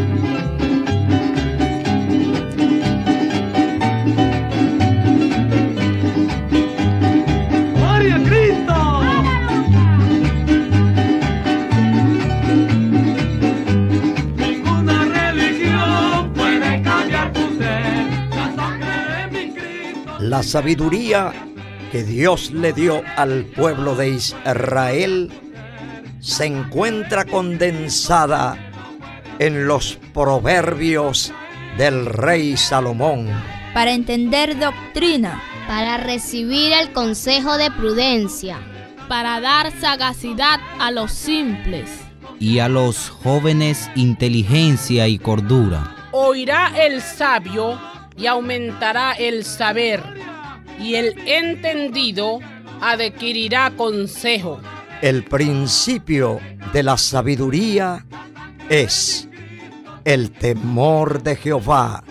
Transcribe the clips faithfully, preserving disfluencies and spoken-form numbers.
La sabiduría que Dios le dio al pueblo de Israel se encuentra condensada en los proverbios del rey Salomón. Para entender doctrina, para recibir el consejo de prudencia, para dar sagacidad a los simples, y a los jóvenes inteligencia y cordura. Oirá el sabio y aumentará el saber, y el entendido adquirirá consejo. El principio de la sabiduría es el temor de Jehová.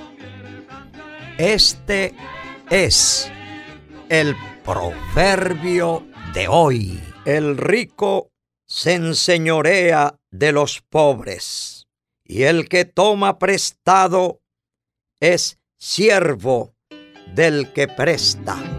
Este es el proverbio de hoy. El rico se enseñorea de los pobres, y el que toma prestado es siervo del que presta.